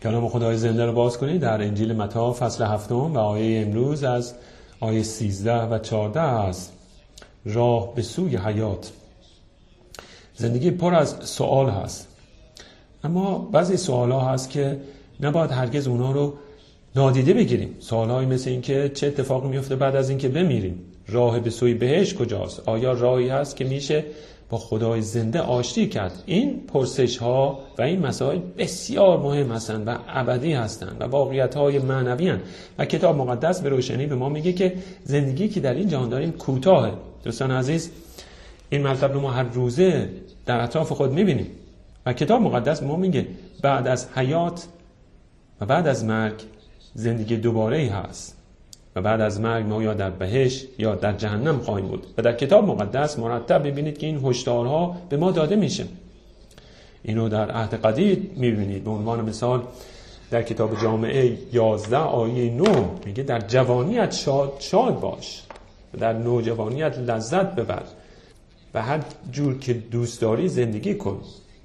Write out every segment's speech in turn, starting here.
کلام خدای زنده رو باز کنید در انجیل متی فصل 7 و آیه امروز از آیه 13 و 14 است. راه به سوی حیات. زندگی پر از سوال هست، اما بعضی سوال ها هست که نباید هرگز اونا رو نادیده بگیریم. سوال های مثل این که چه اتفاقی میفته بعد از این که بمیریم؟ راه به سوی بهشت کجاست؟ آیا راهی هست که میشه با خدای زنده آشتی کرد؟ این پرسش ها و این مسائل بسیار مهم هستند و ابدی هستند و واقعیت های معنوی هستند و کتاب مقدس به روشنی به ما میگه که زندگی که در این جهان داریم کوتاهه. دوستان عزیز، این مطلب رو ما هر روزه در اطراف خود میبینیم و کتاب مقدس به ما میگه بعد از حیات و بعد از مرگ زندگی دوباره‌ای هست و بعد از مرگ ما یا در بهشت یا در جهنم خواهیم بود و در کتاب مقدس مرتب ببینید که این هشدارها به ما داده میشه. اینو در عهد قدیم میبینید. به عنوان مثال در کتاب جامعه 11 آیه 9 میگه در جوانیت شاد باش و در نوجوانیت لذت ببر و هر جور که دوست داری زندگی کن،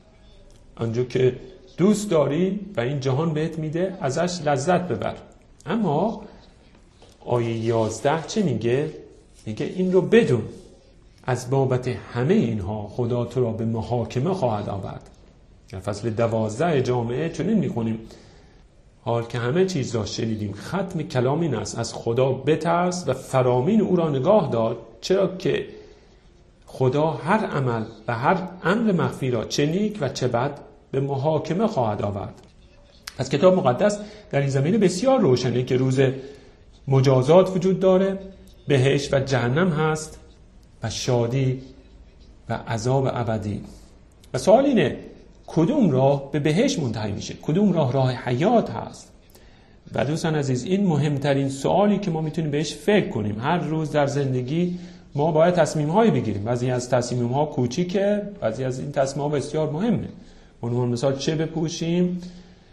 آنجور که دوست داری و این جهان بهت میده ازش لذت ببر. اما آیه 11 چه میگه؟ میگه این رو بدون از بابت همه اینها خدا تو را به محاکمه خواهد آورد. در فصل 12 جامعه چنین میخونیم: حال که همه چیز را شنیدیم، ختم کلام این است: از خدا بترس و فرامین او را نگاه دار، چرا که خدا هر عمل و هر امر مخفی را چه نیک و چه بد به محاکمه خواهد آورد. از کتاب مقدس در این زمینه بسیار روشنه که روز مجازات وجود داره، بهشت و جهنم هست و شادی و عذاب ابدی. و سوال اینه کدوم راه به بهشت منتهی میشه؟ کدوم راه حیات هست؟ و دوستان عزیز، این مهمترین سوالی که ما میتونیم بهش فکر کنیم. هر روز در زندگی ما باید تصمیم‌هایی بگیریم. بعضی از تصمیم‌ها کوچیکه، بعضی از این تصمیم‌ها بسیار مهمه. عنوان مثال چه بپوشیم،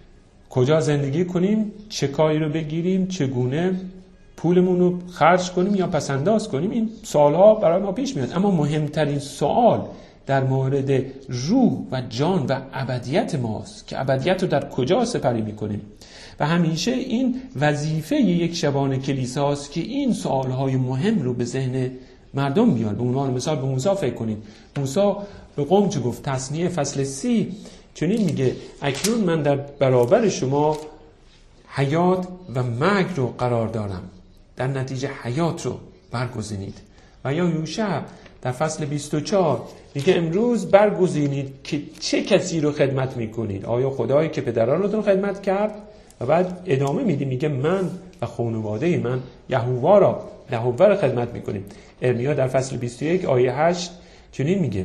کجا زندگی کنیم، چه کاری رو بگیریم، چگونه پولمون رو خرج کنیم یا پسنداز کنیم. این سوال‌ها برای ما پیش میاد. اما مهمترین سوال در مورد روح و جان و ابدیت ماست که ابدیت رو در کجا سپری میکنیم. و همیشه این وظیفه یک شبان کلیساست که این سوال‌های مهم رو به ذهن مردم بیار. به عنوان مثال به موسی فکر کنید. موسی به قوم چه گفت؟ تثنیه فصل 30 چنین میگه: اکنون من در برابر شما حیات و مرگ رو قرار دارم، در نتیجه حیات رو برگزینید. و یا یوشع در فصل 24 میگه امروز برگزینید که چه کسی رو خدمت میکنید. آیا خدایی که پدرانتون خدمت کرد؟ و بعد ادامه میدی میگه من و خانواده من یهوه را خدمت میکنیم. ارمیا در فصل 21 آیه 8 چنین میگه: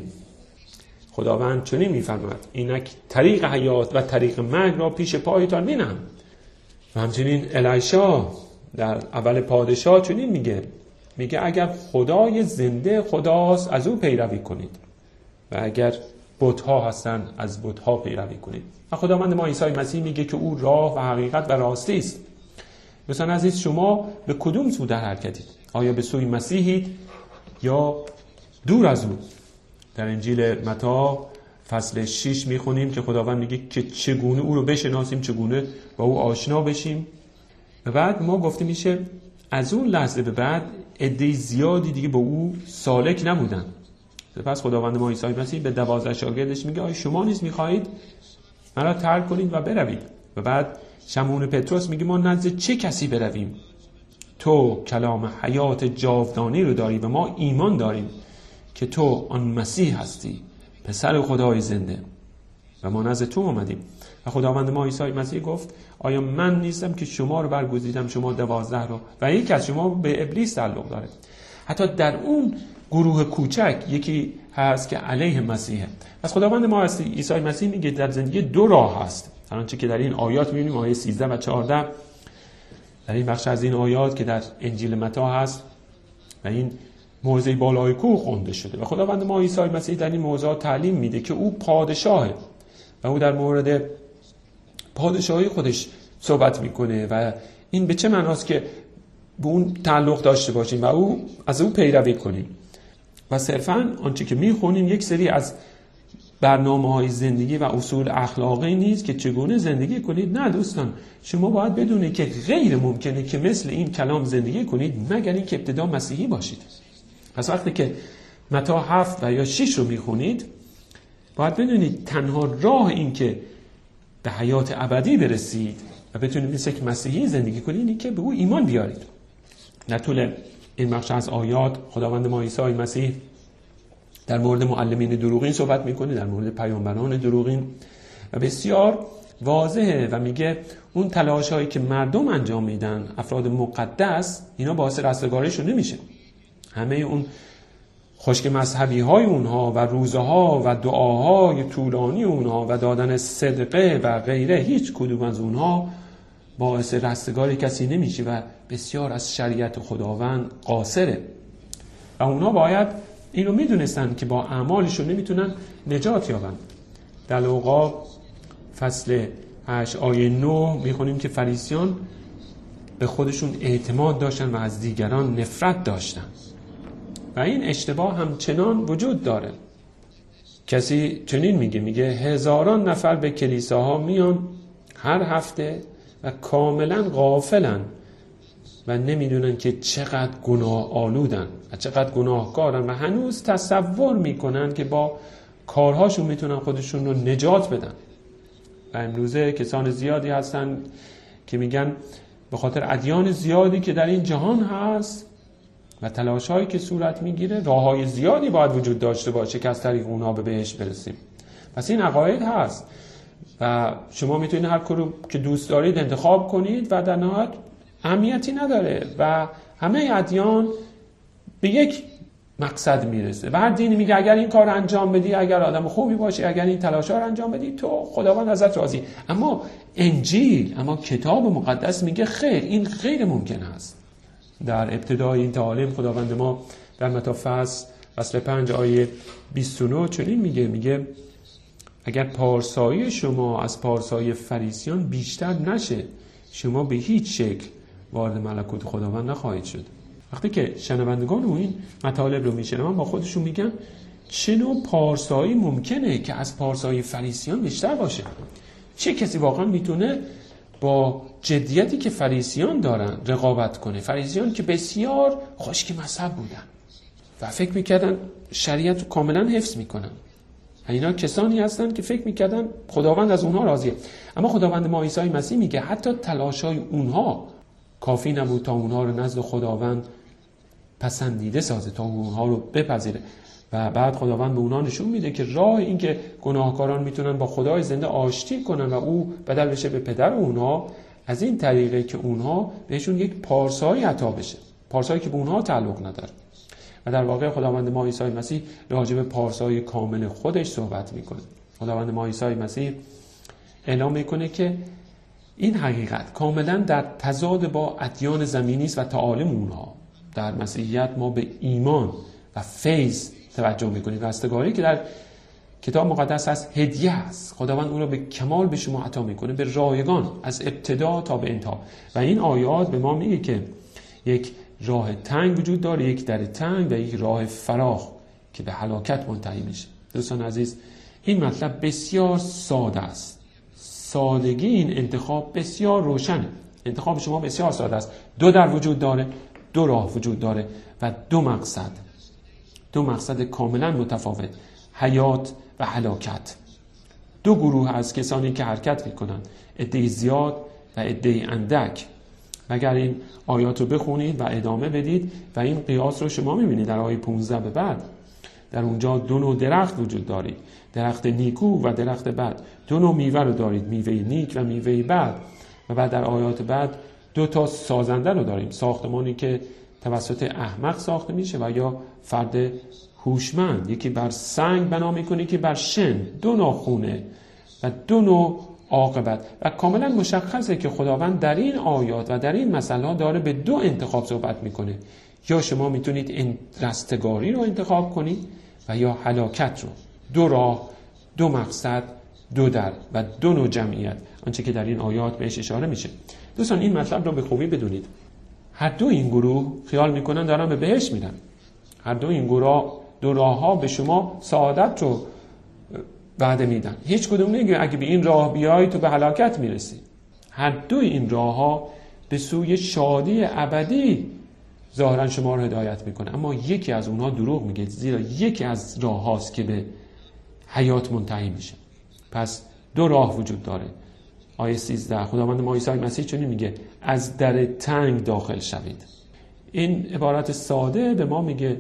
خداوند چنین میفرماید اینک طریق حیات و طریق مرگ را پیش پایتان مینهم. و همچنین الیشا در اول پادشاه چنین میگه اگر خدای زنده خداست از او پیروی کنید و اگر بت‌ها هستن از بت‌ها پیروی کنید. و خداوند ما عیسی مسیح میگه که او راه و حقیقت و راستی است. دوستان عزیز، شما به کدوم سو در حرکتید؟ آیا به سوی مسیحید یا دور از او؟ در انجیل متی فصل 6 میخونیم که خداوند میگه که چگونه او رو بشناسیم، چگونه با او آشنا بشیم. و بعد ما گفته میشه از اون لحظه به بعد عده زیادی دیگه با او سالک نبودن. پس خداوند ما عیسی مسیح به 12 شاگردش میگه آیا شما نیز میخواهید مرا ترک کنید و بروید؟ و بعد شمعون پتروس میگه ما نزد چه کسی برویم؟ تو کلام حیات جاودانی رو داری و ما ایمان داریم که تو آن مسیح هستی، پسر خدای زنده، و ما نزد تو آمدیم. و خداوند ما عیسی مسیح گفت آیا من نیستم که شما رو برگزیدم، شما 12 رو، و یکی از شما به ابلیس تعلق داره. حتی در اون گروه کوچک یکی هست که علیه مسیحه. پس خداوند ما عیسی مسیح میگه در زندگی دو راه هست. چنانچه که در این آیات میبینیم، آیه 13 و 14 در این بخش از این آیات که در انجیل متی هست و این موعظه بالای کوه خونده شده و خداوند ما عیسی مسیح در این موضوع تعلیم میده که او پادشاهه و او در مورد پادشاهی خودش صحبت میکنه و این به چه معناست که به اون تعلق داشته باشیم و از او پیروی کنیم. و صرفاً آنچه که میخونیم یک سری از برنامه‌های زندگی و اصول اخلاقی نیست که چگونه زندگی کنید. نه دوستان، شما باید بدونید که غیر ممکنه که مثل این کلام زندگی کنید مگر اینکه ابتدا مسیحی باشید. پس وقتی که متی 7 و یا 6 رو میخونید باید بدونید تنها راه این که به حیات ابدی برسید و بتونید مثل یک مسیحی زندگی کنید اینه که به او ایمان بیارید. در طول این بخش از آیات خداوند ما عیسی مسیح در مورد معلمین دروغین صحبت میکنه، در مورد پیامبران دروغین و بسیار واضحه و میگه اون تلاش هایی که مردم انجام میدن، افراد مقدس، اینا باعث رستگاریشون نمیشه. همه اون خشک مذهبی های اونها و روزه ها و دعاهای طولانی اونها و دادن صدقه و غیره، هیچ کدوم از اونها باعث رستگاری کسی نمیشه و بسیار از شریعت خداوند قاصره و اونها باید اینو میدونستن که با اعمالشون نمیتونن نجات یابن. در لوقا فصل 8 آیه 9 میخونیم که فریسیان به خودشون اعتماد داشتن و از دیگران نفرت داشتن و این اشتباه همچنان وجود داره. کسی چنین میگه هزاران نفر به کلیساها میان هر هفته و کاملا غافلن و نمیدونن که چقدر گناه آلودن و چقدر گناهکارن و هنوز تصور میکنن که با کارهاشون میتونن خودشون رو نجات بدن. و امروزه کسان زیادی هستن که میگن به خاطر ادیان زیادی که در این جهان هست و تلاش‌هایی که صورت میگیره راه‌های زیادی باید وجود داشته باشه که از طریق اونها به بهشت برسیم. پس این عقاید هست و شما میتونید هر کاری که دوست دارید انتخاب کنید و در نهایت اهمیتی نداره و همه ادیان به یک مقصد میرسه و هر دینی میگه اگر این کار انجام بدی، اگر آدم خوبی باشی، اگر این تلاش‌ها رو انجام بدی، تو خداوند ازت راضی. اما انجیل، اما کتاب مقدس میگه خیر، این غیر ممکن است. در ابتدای این تعالیم خداوند ما در متی فصل 5 آیه 29 چنین میگه اگر پارسایی شما از پارسایی فریسیان بیشتر نشه، شما به هیچ شکل وارد ملکوت خداوند نخواهید شد. وقتی که شنوندگان او این مطالب رو میشنون با خودشون میگن چه نوع پارسایی ممکنه که از پارسایی فریسیان بیشتر باشه؟ چه کسی واقعا میتونه با جدیتی که فریسیان دارن رقابت کنه؟ فریسیان که بسیار خشک مذهب بودن و فکر میکردن شریعت رو کاملا حفظ میکنن. اینا کسانی هستن که فکر میکردن خداوند از اونها راضیه. اما خداوند ما عیسی مسیح میگه حتی تلاشای اونها کافی نبود تا اونها رو نزد خداوند پسندیده سازه، تا اونها رو بپذیره. و بعد خداوند به اونها نشون میده که راه این که گناهکاران میتونن با خدای زنده آشتی کنن و او بدل بشه به پدر اونها، از این طریقه که اونها بهشون یک پارسایی عطا بشه، پارسایی که به اونها تعلق نداره. و در واقع خداوند ما عیسی مسیح راجع به پارسای کامل خودش صحبت میکنه. خداوند ما عیسی مسیح اعلام میکنه که این حقیقت کاملا در تضاد با ادیان زمینی است و تعالیم اونها. در مسیحیت ما به ایمان و فیض توجه میکنیم. رستگاری که در کتاب مقدس هست هدیه است. خداوند اون رو به کمال به شما عطا میکنه، به رایگان، از ابتدا تا به انتها. و این آیات به ما میگه که یک راه تنگ وجود داره، یک در تنگ و یک راه فراخ که به هلاکت منتهی میشه. دوستان عزیز، این مطلب بسیار ساده است. سادگی این انتخاب بسیار روشنه. انتخاب شما بسیار ساده است. دو در وجود داره، دو راه وجود داره و دو مقصد کاملا متفاوت، حیات و هلاکت. دو گروه از کسانی که حرکت میکنن، عده زیاد و عده اندک. اگر این آیات رو بخونید و ادامه بدید و این قیاس رو شما میبینید در آیه 15 به بعد، در اونجا دو نوع درخت وجود دارید، درخت نیکو و درخت بد. دو نوع میوه رو دارید، میوه نیک و میوه بد. و بعد در آیات بعد دو تا سازنده رو داریم، ساختمانی که توسط احمق ساخته میشه و یا فرد هوشمند. یکی بر سنگ بنا میکنه، یکی بر شن. دو نوع خونه و دو نوع عاقبت. و کاملا مشخصه که خداوند در این آیات و در این مسئله داره به دو انتخاب صحبت میکنه. یا شما میتونید این رستگاری رو انتخاب کنید و یا هلاکت رو. دو راه، دو مقصد، دو در و دو نوع جمعیت، آنچه که در این آیات بهش اشاره میشه. دوستان این مطلب رو به خوبی بدونید. هر دو این گروه خیال میکنن دارن به بهشت میرن. هر دو این گروه، دو راه ها به شما سعادت رو بعد میدن. هیچ کدوم نمیگه اگه به این راه بیای تو به هلاکت میرسی. هر دوی این راه ها به سوی شادی ابدی ظاهرا شما رو هدایت میکنه، اما یکی از اونها دروغ میگه، زیرا یکی از راه هاست که به حیات منتهی میشه. پس دو راه وجود داره. آیه 13 خداوند ما عیسی مسیح چنین میگه از در تنگ داخل شوید. این عبارت ساده به ما میگه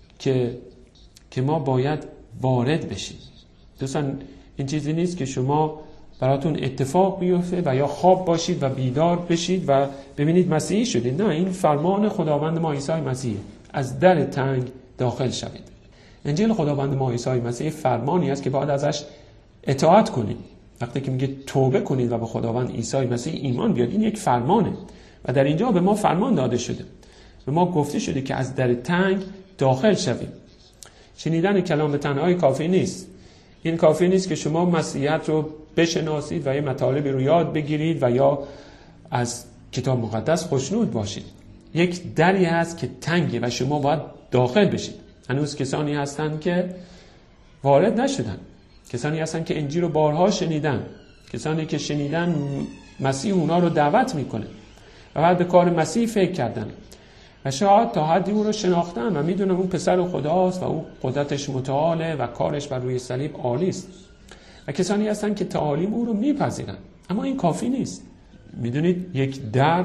که ما باید وارد بشیم. دوستان این چیزی نیست که شما براتون اتفاق بیفته و یا خواب باشید و بیدار بشید و ببینید مسیحی شدید. نه، این فرمان خداوند ما عیسی مسیح، از در تنگ داخل شوید. انجیل خداوند ما عیسی مسیح فرمانی است که باید ازش اطاعت کنیم. وقتی که میگه توبه کنید و به خداوند عیسی مسیح ایمان بیارید، این یک فرمانه و در اینجا به ما فرمان داده شده. به ما گفته شده که از در تنگ داخل شویم. شنیدن کلام به تنهایی کافی نیست. این کافی نیست که شما مسیحیت رو بشناسید و یه مطالبی رو یاد بگیرید و یا از کتاب مقدس خوشنود باشید. یک دری هست که تنگه و شما باید داخل بشید. هنوز کسانی هستند که وارد نشدن، کسانی هستند که انجیل رو بارها شنیدن، کسانی که شنیدن مسیح اونا رو دعوت میکنه و بعد به کار مسیح فکر کردن و شاید تا حدی او رو شناختن و میدونن اون پسر خداست و او قدرتش متعاله و کارش بر روی صلیب عالی است. و کسانی هستن که تعالیم او رو میپذیرن، اما این کافی نیست. میدونید یک در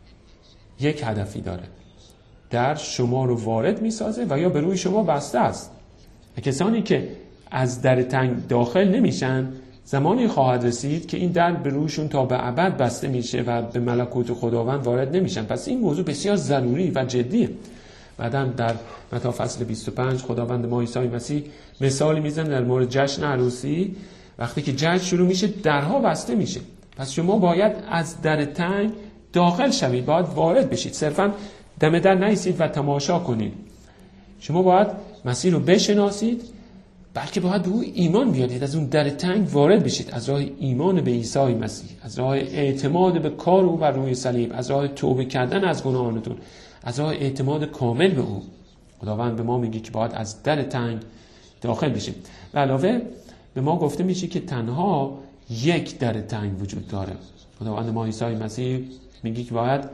یک هدفی داره. در شما رو وارد میسازه و یا به روی شما بسته است. و کسانی که از در تنگ داخل نمیشن، زمانی خواهد رسید که این در به رویشون تا به ابد بسته میشه و به ملکوت خداوند وارد نمیشن. پس این موضوع بسیار ضروری و جدیه. بعداً در متی فصل 25 خداوند ما عیسی مسیح مثالی میزنه در مورد جشن عروسی. وقتی که جشن شروع میشه درها بسته میشه. پس شما باید از در تنگ داخل شوید، باید وارد بشید. صرفاً دم در نایستید و تماشا کنید. شما باید مسیح رو بشناسید، بلکه باید به او ایمان بیارید، از اون در تنگ وارد بشید، از راه ایمان به عیسی مسیح، از راه اعتماد به کار او بر روی صلیب، از راه توبه کردن از گناهانتون، از راه اعتماد کامل به او. خداوند به ما میگه که باید از در تنگ داخل بشیم. و علاوه به ما گفته میشه که تنها یک در تنگ وجود داره. خداوند ما عیسی مسیح میگه که باید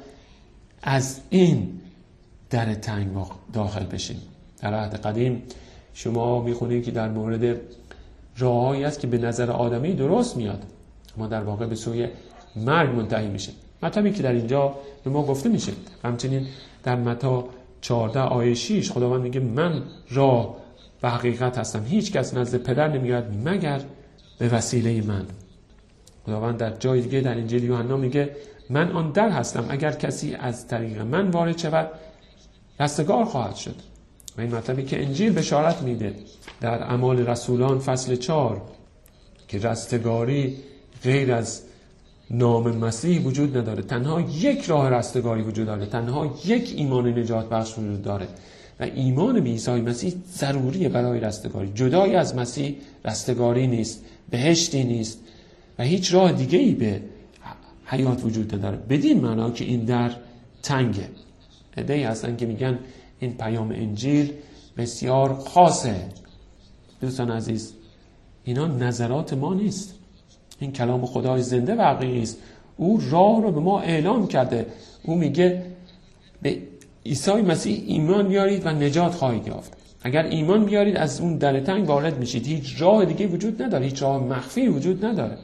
از این در تنگ داخل بشیم. در عهد قدیم شما میخونید که در مورد راههایی است که به نظر آدمی درست میاد، اما در واقع به سوی مرگ منتهی میشه. مطلبی که در اینجا به ما گفته میشه. همچنین در متی 14 آیه 6 خداوند میگه من راه و حقیقت هستم، هیچ کس نزد پدر نمیاد مگر به وسیله من. خداوند در جای دیگه در انجیل یوحنا میگه من آن در هستم، اگر کسی از طریق من وارد شود رستگار خواهد شد. و این مطلبی که انجیل بشارت میده در اعمال رسولان فصل 4 که رستگاری غیر از نام مسیح وجود نداره. تنها یک راه رستگاری وجود داره، تنها یک ایمان نجات بخش وجود داره و ایمان به عیسی مسیح ضروریه برای رستگاری. جدای از مسیح رستگاری نیست، بهشتی نیست و هیچ راه دیگه‌ای به حیات وجود نداره. بدین معنا که این در تنگه. عده‌ای هستن که میگن این پیام انجیل بسیار خاصه. دوستان عزیز، اینا نظرات ما نیست. این کلام خدای زنده و حقیقی است. او راه رو به ما اعلام کرده. او میگه به عیسی مسیح ایمان بیارید و نجات خواهید یافت. اگر ایمان بیارید از اون در تنگ وارد میشید. هیچ راه دیگه وجود نداره، هیچ راه مخفی وجود نداره.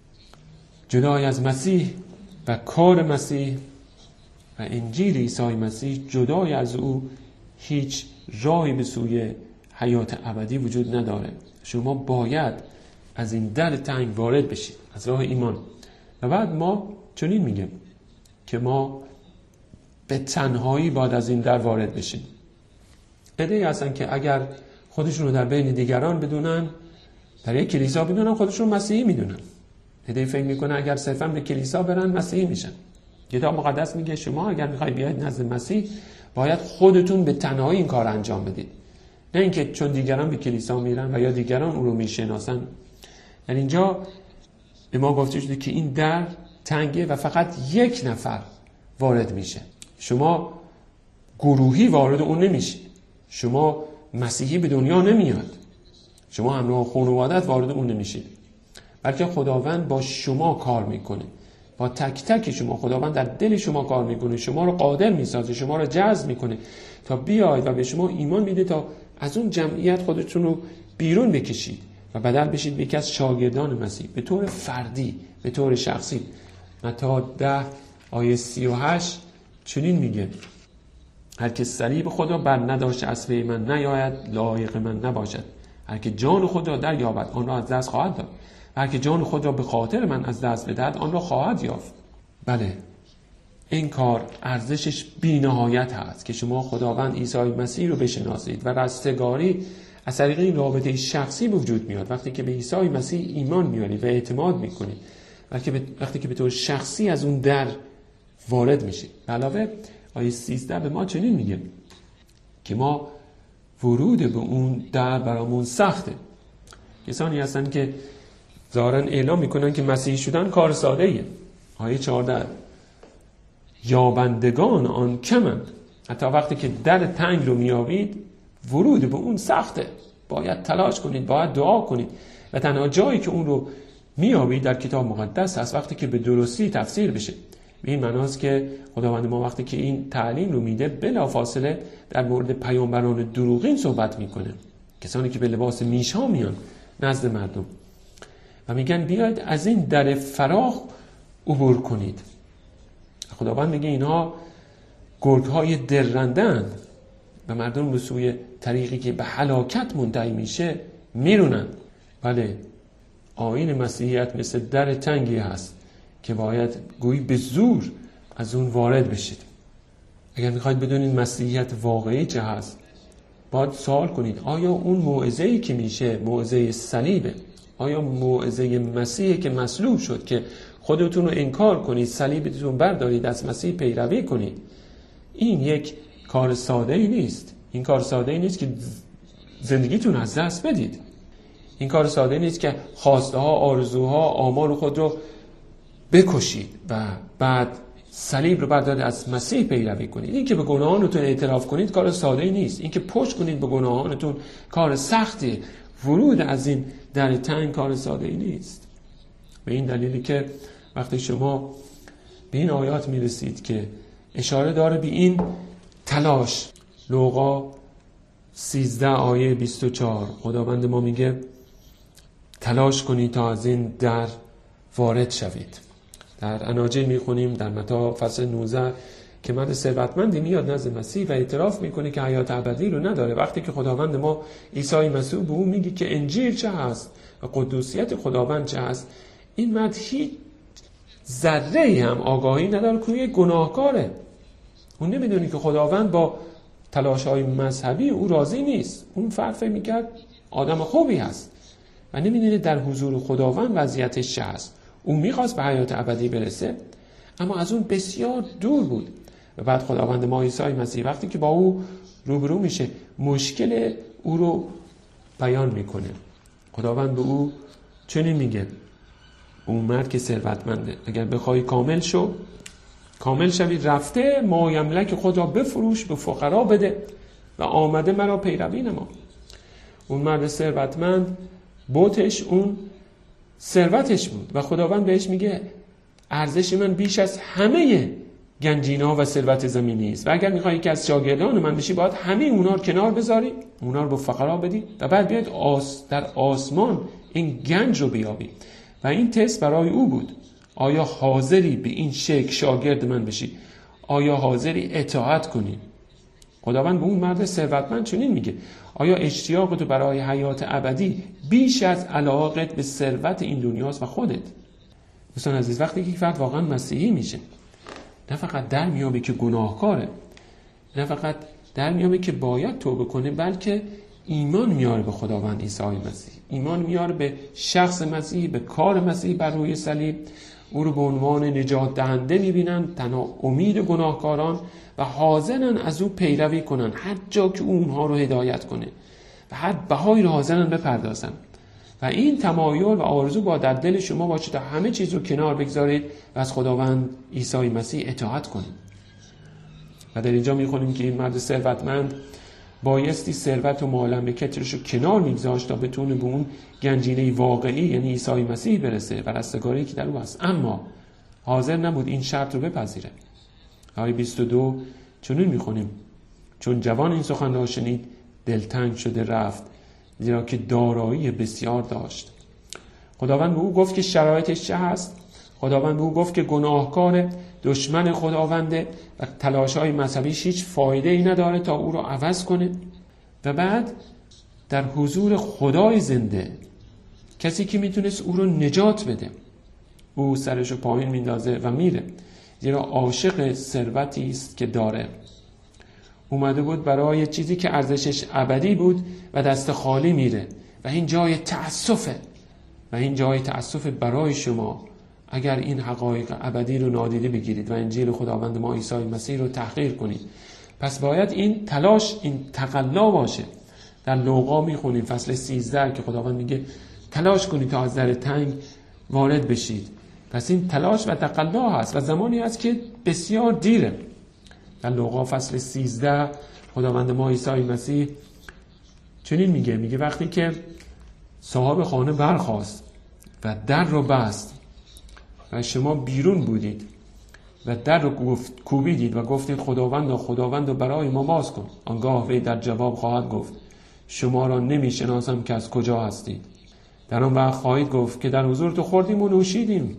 جدای از مسیح و کار مسیح و انجیل عیسی مسیح، جدای از او هیچ راهی به سوی حیات ابدی وجود نداره. شما باید از این در تنگ وارد بشید از راه ایمان. و بعد ما چنین میگیم که ما به تنهایی باید از این در وارد بشیم. عده‌ای هستن که اگر خودشون رو در بین دیگران بدونن، در یک کلیسا بدونن، خودشون مسیحی میدونن. عده‌ای فکر میکنن اگر صرفا به کلیسا برن مسیحی میشن. کتاب مقدس میگه شما اگر میخوای بیاید نزد مسیح باید خودتون به تنهایی این کار انجام بدید، نه اینکه چون دیگران به کلیسا میرن و یا دیگران اون رو میشناسن. در اینجا به ما گفته شده که این در تنگه و فقط یک نفر وارد میشه. شما گروهی وارد اون نمیشید. شما مسیحی به دنیا نمیاد. شما همراه خانوادت وارد اون نمیشید، بلکه خداوند با شما کار میکنه، با تک تک شما. خداوند در دل شما کار میکنه، شما رو قادر میسازه، شما رو جذب میکنه تا بیاید و به شما ایمان میده تا از اون جمعیت خودتون رو بیرون بکشید و بدل بشید به یکی از شاگردان مسیح به طور فردی، به طور شخصی. متی 10 آیه 38 چنین میگه: هر که صلیب خود را بر نداشته از پی من نیاید لایق من نباشد. هر که جان خود را دریابد آن را از دست خواهد داد، هر که جان خود را به خاطر من از دست بدهد آن را خواهد یافت. بله، این کار ارزشش بی‌نهایت هست که شما خداوند عیسی مسیح رو بشناسید و رستگاری از طریق این رابطه شخصی به وجود میاد وقتی که به عیسی مسیح ایمان میارید و اعتماد میکنید، وقتی که به طور شخصی از اون در وارد میشید. علاوه آیه 13 به ما چنین میگه که ما ورود به اون در برامون سخته. کسانی هستن که ظاهراً اعلام میکنن که مسیحی شدن کار ساده ایه. آیه 14: یابندگان آن کمند. حتی وقتی که در تنگ رو میابید ورود به اون سخته، باید تلاش کنید، باید دعا کنید و تنها جایی که اون رو میابید در کتاب مقدس هست وقتی که به درستی تفسیر بشه. به این معناست که خداوند ما وقتی که این تعلیم رو میده بلافاصله در مورد پیامبران دروغین صحبت میکنه، کسانی که به لباس میشا میان نزد مردم و میگن بیاید از این در فراخ عبور کنید. خداوند میگه اینها گرگ‌های درنده‌اند و مردم به سوی طریقی که به هلاکت منتهی میشه میرونن. بله، آیین مسیحیت مثل در تنگی هست که باید گویی به زور از اون وارد بشید. اگر میخواید بدونید مسیحیت واقعی چه هست، باید سوال کنید آیا اون موعظه‌ای که میشه موعظه صلیبه؟ آیا موعظه مسیحی که مصلوب شد که خودتون رو انکار کنید، صلیبتون بردارید، از مسیح پیروی کنید؟ این یک کار ساده ای نیست. این کار ساده ای نیست که زندگیتون از دست بدید. این کار ساده ای نیست که خواسته ها، آرزوها، آمال خود رو بکشید و بعد صلیب رو بردارید از مسیح پیروی کنید. این که به گناهانتون اعتراف کنید کار ساده ای نیست. این که پشت کنید به گناهانتون کار سختی. ورود از این در تنگ کار ساده ای نیست. به این دلیلی که وقتی شما به این آیات میرسید که اشاره داره به این تلاش، لوقا 13 آیه 24 خداوند ما میگه تلاش کنید تا از این در وارد شوید. در اناجیل میخونیم در متی فصل 19 که مرد ثروتمندی میاد نزد مسیح و اعتراف میکنه که حیات ابدی رو نداره. وقتی که خداوند ما عیسی مسیح به اون میگه که انجیل چه هست و قدوسیت خداوند چه هست، این مرد هیچ ذره هم آگاهی نداره که یه گناهکاره. اون نمیدونه که خداوند با تلاش‌های مذهبی او راضی نیست. اون فرق میکرد آدم خوبی هست و نمیدونه در حضور خداوند وضعیتش چه هست. اون میخواست به حیات ابدی برسه اما از اون بسیار دور بود. و بعد خداوند ما عیسی مسیح وقتی که با او روبرو میشه مشکل او رو بیان میکنه. خداوند به او چنین میگه: اون مرد که ثروتمنده اگر بخوای کامل شوید، رفته مایملک خود را بفروش به فقرا بده و آمده مرا پیروی نما. اون مرد ثروتمند بوتش اون ثروتش بود و خداوند بهش میگه ارزش من بیش از همه گنجینه‌ها و ثروت زمینی است و اگر میخوای که از شاگردان من بشی باید همه اونا رو کنار بذاری، اونا رو به فقرا بدی و بعد بیاید در آسمان این گنج رو بیابی. و این تست برای او بود: آیا حاضری به این شکل شاگرد من بشی؟ آیا حاضری اطاعت کنی؟ خداوند به اون مرد ثروتمند چنین میگه: آیا اشتیاق تو برای حیات ابدی بیش از علاقت به ثروت این دنیاست و خودت؟ دوستان عزیز، وقتی که فرد واقعا مسیحی میشه نه فقط در میابه که گناهکاره، نه فقط در میابه که باید توبه کنه، بلکه ایمان میاره به خداوند عیسی مسیح، ایمان میاره به شخص مسیح، به کار مسیح بر روی صلیب. او رو به عنوان نجات دهنده میبینن، تنها امید گناهکاران و حاضرن از او پیروی کنن هر جا که اونها رو هدایت کنه و هر بهایی رو حاضرن بپردازن. و این تمایل و آرزو با در دل شما باشه تا همه چیز رو کنار بگذارید و از خداوند عیسی مسیح اطاعت کنید. و در اینجا میخونیم که این مرد ثروتمند بایستی ثروت و مال مملکتش رو کنار میگذاشت تا بتونه به اون گنجینه واقعی یعنی عیسی مسیح برسه و رستگاری که در او هست، اما حاضر نبود این شرط رو بپذیره. آیه 22 چنین میخونیم: چون جوان این سخن را شنید دلتنگ شده رفت، زیرا که دارایی بسیار داشت. خداوند به او گفت که شرایطش چه هست. خداوند به او گفت که گناهکار، دشمن خداونده و تلاش‌های مذهبیش هیچ فایده‌ای نداره تا او رو عوض کنه. و بعد در حضور خدای زنده، کسی که میتونست او رو نجات بده، او سرش رو پایین میندازه و میره، زیرا عاشق ثروتی است که داره. اومده بود برای چیزی که ارزشش ابدی بود و دست خالی میره و این جای تأسفه. و این جای تأسف برای شما اگر این حقایق ابدی رو نادیده بگیرید و انجیل خداوند ما عیسی مسیح رو تحقیر کنید. پس باید این تلاش، این تقلا باشه. در لوقا میخونیم فصل 13 که خداوند میگه تلاش کنید تا از در تنگ وارد بشید. پس این تلاش و تقلا هست و زمانی هست که بسیار دیره. در لوقا فصل 13 خداوند ما عیسی مسیح چنین میگه وقتی که صاحب خانه برخاست و در رو بست و شما بیرون بودید و در رو کوبیدید و گفتید خداوند رو برای ما باز کن، آنگاه وی در جواب خواهد گفت شما را نمیشناسم که از کجا هستید. در آن وقت خواهید گفت که در حضور تو خوردیم و نوشیدیم.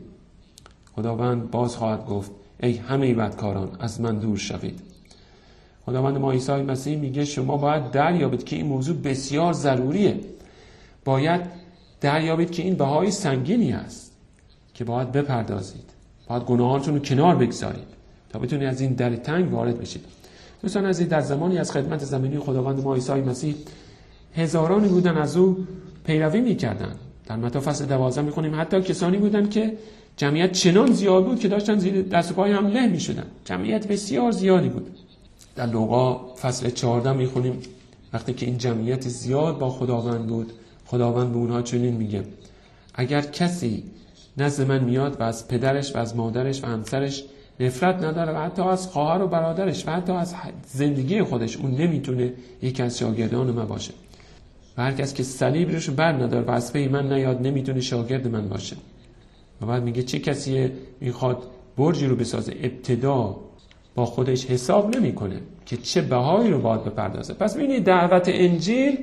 خداوند باز خواهد گفت ای همه بدکاران از من دور شوید. خداوند ما عیسی مسیح میگه شما باید دریابید که این موضوع بسیار ضروریه. باید دریابید که این بهای سنگینی است که باید بپردازید. باید گناهانتون رو کنار بگذارید تا بتونید از این در تنگ وارد بشید. دوستان عزیز، در زمانی از خدمت زمینی خداوند ما عیسی مسیح هزارانی بودن از او پیروی میکردن. در متی فصل 12 میخونیم حتی کسانی بودن که جمعیت چنان زیاد بود که داشتن زیر دست و پای هم له میشدن. جمعیت بسیار زیادی بود. در لوقا فصل 14 میخونیم وقتی که این جمعیت زیاد با خداوند بود، خداوند به اونها چنین میگه اگر کسی نزد من میاد و از پدرش و از مادرش و همسرش نفرت نداره و حتی از خواهر و برادرش و حتی از زندگی خودش، اون نمیتونه یکی از شاگردان من باشه. و هر کس که صلیبش بر نداره و از پی من نیاد نمیتونه شاگرد من باشه. و بعد میگه چه کسی میخواد برجی رو بسازه ابتدا با خودش حساب نمیکنه که چه بهایی رو باید بپردازه. پس ببینید دعوت انجیل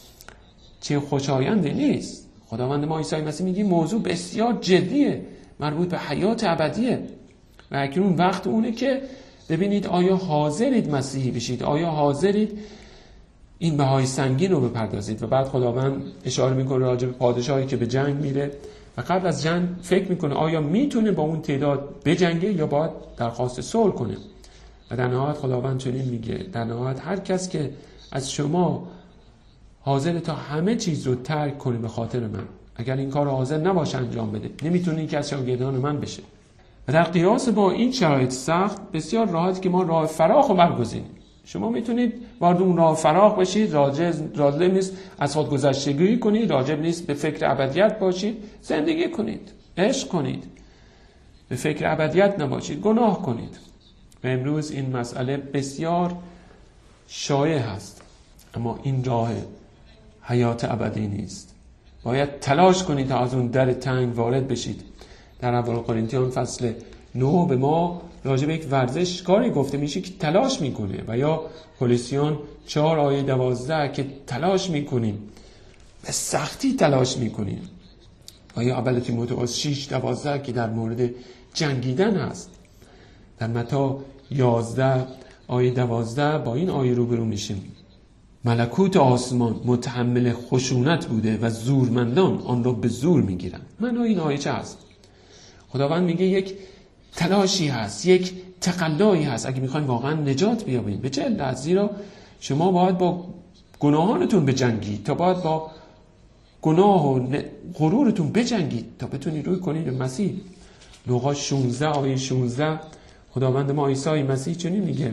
چه خوشایندی نیست. خداوند ما عیسی مسیح میگه موضوع بسیار جدیه، مربوط به حیات ابدیه و اکنون وقت اونه که ببینید آیا حاضرید مسیحی بشید، آیا حاضرید این بهای سنگین رو بپردازید. و بعد خداوند اشاره میکنه راجع به پادشاهی که به جنگ میره و قبل از جنگ فکر میکنه آیا میتونه با اون تعداد بجنگه یا باید درخواست صلح کنه. و در نهایت خداوند چنین میگه در نهایت هر کس که از شما حاضر تا همه چیز رو ترک کنه به خاطر من، اگر این کار رو حاضر نباشه انجام بده، نمیتونه که از شاگردان من بشه. و در قیاس با این شرایط سخت بسیار راحت که ما راه فراخ رو برگزینیم. شما میتونید وارد اون راه فراخ بشید، راجب نیست از خودگذشتگی کنید، راجب نیست به فکر ابدیت باشید، زندگی کنید، عشق کنید، به فکر ابدیت نباشید، گناه کنید. و امروز این مسئله بسیار شایع هست، اما این راه حیات ابدی نیست. باید تلاش کنید تا از اون در تنگ وارد بشید. در اول قرنتیان فصل 9 به ما راجع به یک ورزشکاری گفته میشه که تلاش میکنه و یا کولوسیان 4 آیه 12 که تلاش میکنیم، به سختی تلاش میکنیم و یا اول تیموتائوس 6 12 که در مورد جنگیدن هست. در متی 11 آیه 12 با این آیه روبرو میشیم: ملکوت آسمان متحمل خشونت بوده و زورمندان آن را به زور میگیرند. معنای این آیه چه هست؟ خداوند میگه یک تلاشی هست، یک تقلایی هست اگه میخواین واقعا نجات بیابید. به چه علت؟ زیرا شما باید با گناهانتون بجنگید، تا باید با گناه و غرورتون بجنگید تا بتونید روی کنید به مسیح. لوقا 16 آیه 16 خداوند ما عیسی مسیح چنین میگه: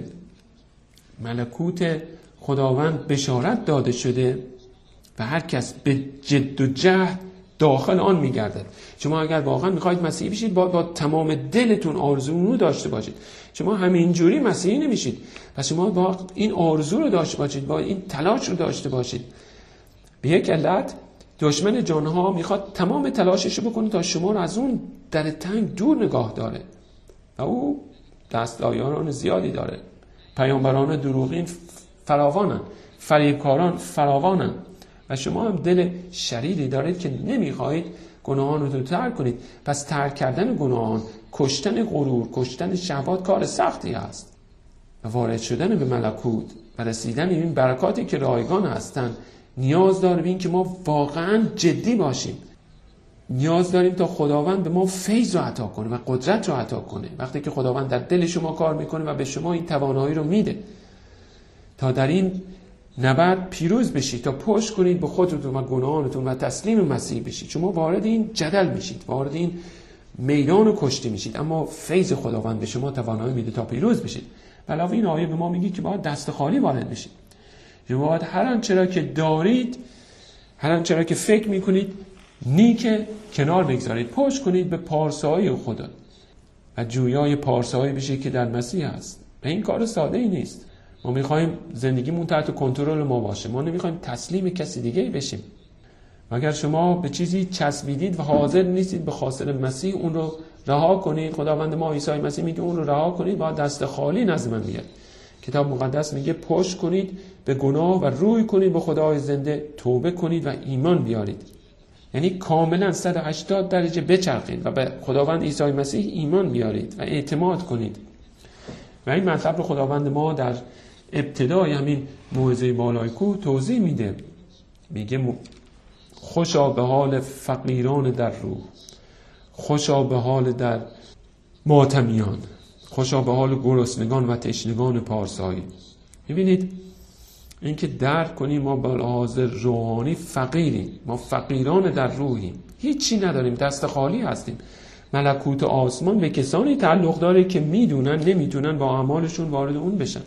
ملکوت خداوند بشارت داده شده و هر کس به جد و جهد داخل آن میگردد. شما اگر واقعا میخواید مسیحی بشید با تمام دلتون آرزو رو داشته باشید. شما همینجوری مسیحی نمیشید. پس شما با این آرزو رو داشته باشید، با این تلاش رو داشته باشید. به یک علت دشمن جانها میخواد تمام تلاشش رو بکنه تا شما رو از اون در تنگ دور نگاه داره و او دستایاران زیادی داره. پیامبران دروغین فراوانن، فریبکاران فراوانن و شما هم دل شریری دارید که نمیخواهید گناهان رو ترک کنید. پس ترک کردن گناهان، کشتن غرور، کشتن شهوات کار سختی است و وارد شدن به ملکوت و رسیدن این برکاتی که رایگان هستند نیاز داریم این که ما واقعا جدی باشیم. نیاز داریم تا خداوند به ما فیض رو عطا کنه و قدرت رو عطا کنه. وقتی که خداوند در دل شما کار میکنه و به شما این توانایی رو میده تا در این نبرد پیروز بشید، تا پشت کنید به خودتون و گناهانتون و تسلیم مسیح بشید. شما وارد این جدل میشید، وارد این میدان رو کشتی میشید، اما فیض خداوند به شما توانایی میده تا پیروز بشید. علاوه این آیه به ما میگه که باید دست خالی وارد بشید. شما باید هر آنچه را که دارید، هر آنچه را که فکر میکنید نیک کنار بگذارید، پشت کنید به پارسایی خدا و جویای پارسایی بشید که در مسیح است. و این کار ساده ای نیست. ما میخوایم زندگیمون تحت کنترل ما باشه، ما نمیخوایم تسلیم کسی دیگه بشیم. اگر شما به چیزی چسبیدید و حاضر نیستید به خاطر مسیح اون رو رها کنید، خداوند ما عیسی مسیح میگه اون رو رها کنید، باید دست خالی نزد من بیاد. کتاب مقدس میگه پشت کنید به گناه و روی کنید به خدای زنده، توبه کنید و ایمان بیارید. یعنی کاملا 180 درجه بچرخید و به خداوند عیسی مسیح ایمان بیارید و اعتماد کنید. و این مطلب رو خداوند ما در ابتدای همین موعظه بالای کوه توضیح میده. میگه خوشا به حال فقیران در روح، خوشا به حال در ماتمیان، خوشا به حال گرسنگان و تشنگان پارسایی. میبینید این که درک کنیم ما به لحاظ روحانی فقیریم، ما فقیران در روحیم، هیچی نداریم، دست خالی هستیم. ملکوت آسمان به کسانی تعلق داره که میدونن نمیتونن با اعمالشون وارد اون بشن.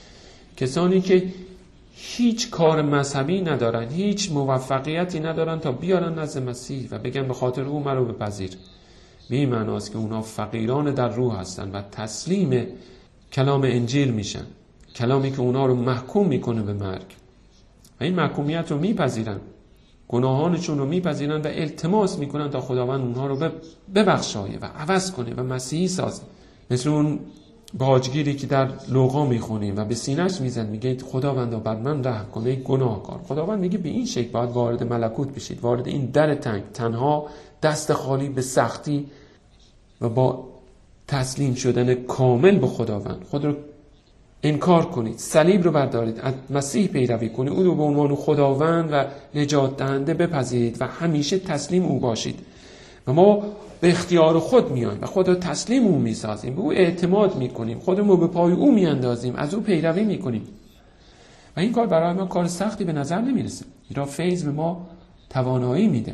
کسانی که هیچ کار مذهبی ندارن، هیچ موفقیتی ندارن تا بیارن نزد مسیح و بگن به خاطر او مرا بپذیر. به این معناست که اونا فقیران در روح هستن و تسلیم کلام انجیل میشن، کلامی که اونا رو محکوم میکنه به مرگ و این محکومیت رو میپذیرن، گناهانشون رو میپذیرن و التماس میکنن تا خداوند اونها رو ببخشایه و عوض کنه و مسیحی سازه. مثل اون باجگیری که در لوقا میخونیم و به سینه‌اش میزن میگه خداوندا بر من رحم کن ای گناهکار. خداوند میگه به این شکل باید وارد ملکوت بشید، وارد این در تنگ، تنها، دست خالی، به سختی و با تسلیم شدن کامل به خداوند خود رو انکار کنید، صلیب رو بردارید، از مسیح پیروی کنید، او رو به عنوان خداوند و نجات دهنده بپذیرید و همیشه تسلیم او باشید. و ما به اختیار خود میایم و خود رو تسلیم او میسازیم، به او اعتماد میکنیم، خودمون رو به پای او میاندازیم، از او پیروی میکنیم و این کار برای ما کار سختی به نظر نمیرسه. اینا فیض به ما توانایی میده،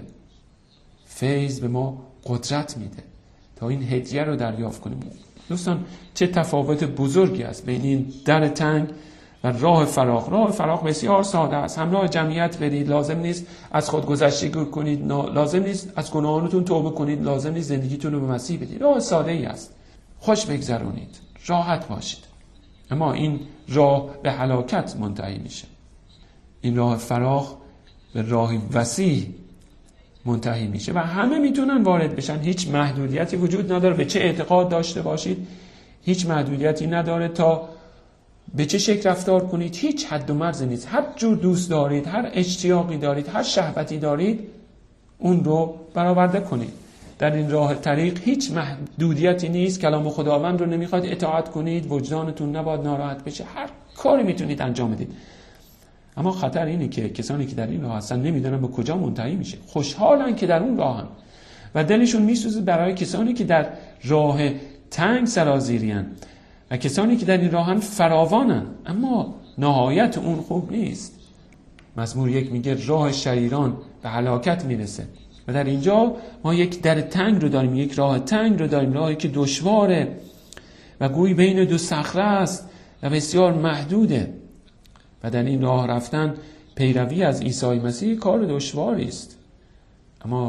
فیض به ما قدرت میده تا این هدیه رو دریافت کنیم. دوستان چه تفاوت بزرگی است بین این در تنگ و راه فراخ. راه فراخ بسیار ساده است، همراه جمعیت برید، لازم نیست از خود گذشتگی کنید، لازم نیست از گناهانتون توبه کنید، لازم نیست زندگیتون رو به مسیح بدید. راه ساده ای است، خوش بگذرونید، راحت باشید. اما این راه به هلاکت منتهی میشه. این راه فراخ به راهی وسیع منتهی میشه و همه میتونن وارد بشن، هیچ محدودیتی وجود نداره به چه اعتقاد داشته باشید، هیچ محدودیتی نداره تا به چه شکل رفتار کنید، هیچ حد و مرزی نیست. هر جور دوست دارید، هر اشتیاقی دارید، هر شهوتی دارید اون رو برآورده کنید. در این راه طریق هیچ محدودیتی نیست. کلام خداوند رو نمیخواد اطاعت کنید، وجدانتون نباید ناراحت بشه، هر کاری میتونید انجام بدید. اما خطر اینه که کسانی که در این راه هستن نمیدونن به کجا منتهی میشه. خوشحالن که در اون راهن و دلشون میسوزه برای کسانی که در راه تنگ سرازیرین و کسانی که در این راهن فراوانن، اما نهایت اون خوب نیست. مزمور 1 میگه راه شریران به هلاکت میرسه و در اینجا ما یک در تنگ رو داریم، یک راه تنگ رو داریم، راهی که دشواره و گویی بین دو صخره است و بسیار محدوده و در این راه رفتن پیروی از عیسی مسیح کار دشواری است. اما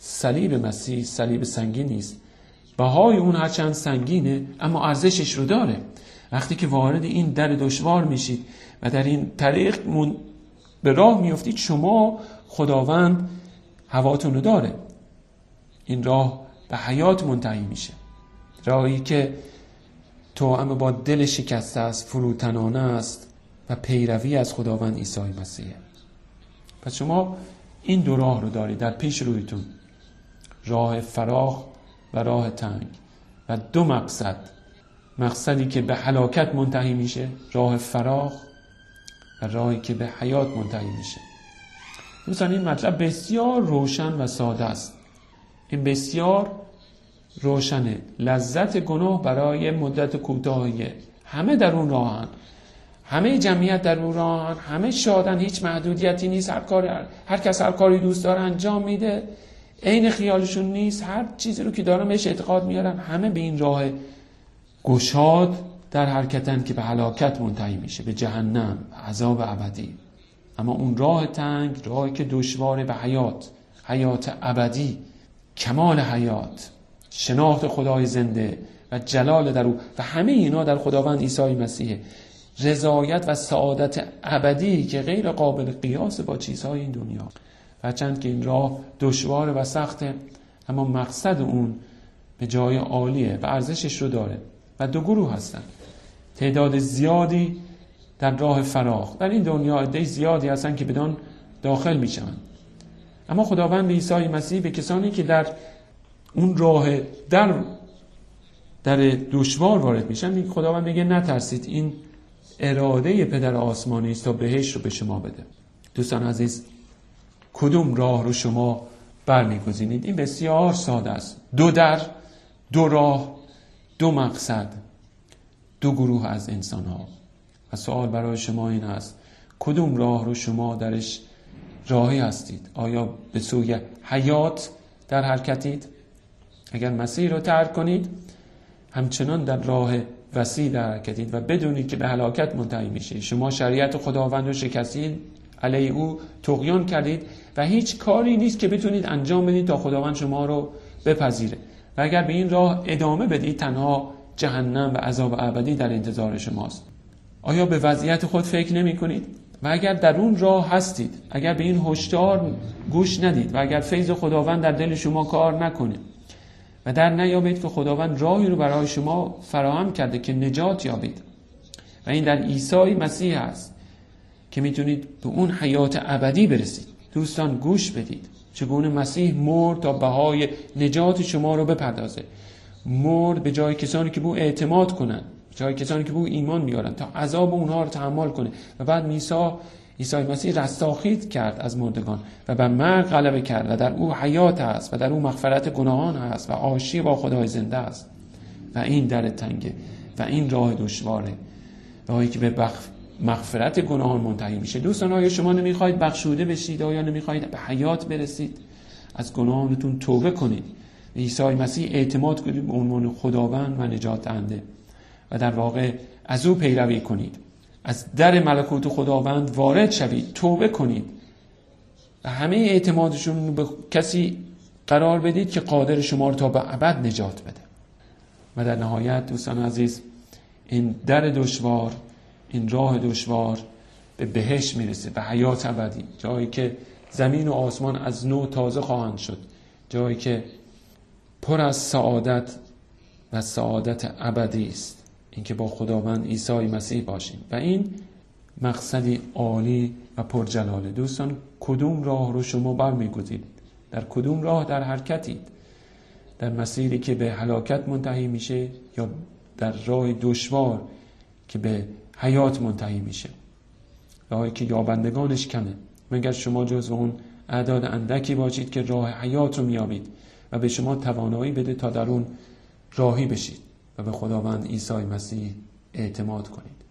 صلیب مسیح صلیب سنگین نیست. بهای اون هرچند سنگینه اما ارزشش رو داره. وقتی که وارد این در دشوار میشید و در این طریق به راه میافتید، شما خداوند هواتون رو داره. این راه به حیات منتهی میشه، راهی که توأم با دل شکسته است، فروتنانه است و پیروی از خداوند عیسی مسیح. پس شما این دو راه رو دارید در پیش رویتون، راه فراخ و راه تنگ، و دو مقصد. مقصدی که به هلاکت منتهی میشه، راه فراخ، و راهی که به حیات منتهی میشه. دوستان این مطلب بسیار روشن و ساده است. این بسیار روشنه. لذت گناه برای مدت کوتاهیه. همه در اون راهن، همه جمعیت در اون راهن، همه شادن، هیچ محدودیتی نیست. هر کس هر کاری دوست داره انجام میده، عین خیالشون نیست. هر چیزی رو که دارن بهش اعتقاد میارن. همه به این راه گشاد در حرکتن که به هلاکت منتهی میشه، به جهنم، عذاب ابدی. اما اون راه تنگ، راهی که دشواره، به حیات ابدی، کمال حیات، شناخت خدای زنده و جلال در او، و همه اینا در خداوند عیسی مسیح. رضایت و سعادت ابدی که غیر قابل قیاس با چیزهای این دنیا. هرچند که این راه دشوار و سخته، اما مقصد اون به جای عالیه و ارزشش رو داره. و دو گروه هستن، تعداد زیادی در راه فراخ. در این دنیا عده زیادی هستن که بدان داخل میشن، اما خداوند عیسی مسیح به کسانی که در اون راه در دشوار وارد میشن، خداوند میگه نترسید، این اراده پدر آسمانی است تا بهشت رو به شما بده. دوستان عزیز، کدوم راه رو شما برمیگزینید؟ این بسیار ساده است. دو در، دو راه، دو مقصد، دو گروه از انسان ها. و سوال برای شما این است: کدوم راه رو شما درش راهی هستید؟ آیا به سوی حیات در حرکتید؟ اگر مسیح رو ترک کنید، همچنان در راه وسیع در حرکتید و بدونید که به هلاکت منتهی میشه. شما شریعت خداوند رو شکستید، علیه او طغیان کردید و هیچ کاری نیست که بتونید انجام بدید تا خداوند شما رو بپذیره. و اگر به این راه ادامه بدید، تنها جهنم و عذاب ابدی در انتظار شماست. آیا به وضعیت خود فکر نمی کنید؟ و اگر در اون راه هستید، اگر به این هشدار گوش ندید و اگر فیض خداوند در دل شما کار نکنه و در نیابید که خداوند راهی رو برای شما فراهم کرده که نجات یابید، و این در عیسی مسیح است که میتونید به اون حیات ابدی برسید. دوستان گوش بدید چگونه مسیح مرد تا بهای نجات شما رو بپردازه. مرد به جای کسانی که به او اعتماد کنن، به جای کسانی که به او ایمان میارن، تا عذاب اونها رو تحمل کنه. و بعد عیسی مسیح رستاخیز کرد از مردگان و بر مرگ غلبه کرد و در او حیات است و در او مغفرت گناهان است و عاشی با خدای زنده است. و این در تنگه و این راه دشواره، راهی که به مغفرت گناهان منتهی میشه. دوستان، آیا شما نمیخواید بخشوده بشید؟ آیا نمیخواید به حیات برسید؟ از گناهانتون توبه کنید، به عیسی مسیح اعتماد کنید به عنوان خداوند و نجات دهنده و در واقع از او پیروی کنید. از در ملکوت خداوند وارد شوید، توبه کنید و همه اعتمادشون به کسی قرار بدید که قادر شما رو تا به ابد نجات بده. و در نهایت دوستان عزیز، این در دشوار، این راه دشوار به بهشت میرسه، به حیات ابدی، جایی که زمین و آسمان از نو تازه خواهند شد، جایی که پر از سعادت و سعادت ابدی است، اینکه با خداوند عیسی مسیح باشیم. و این مقصدی عالی و پرجلاله. دوستان، کدوم راه رو شما برمیگزینید؟ در کدوم راه در حرکتید؟ در مسیری که به هلاکت منتهی میشه یا در راه دشوار که به حیات منتهی میشه؟ راهی که یابندگانش کمه، مگر شما جزو اون اعداد اندکی باشید که راه حیات رو میابید و به شما توانایی بده تا در اون راهی بشید و به خداوند عیسی مسیح اعتماد کنید.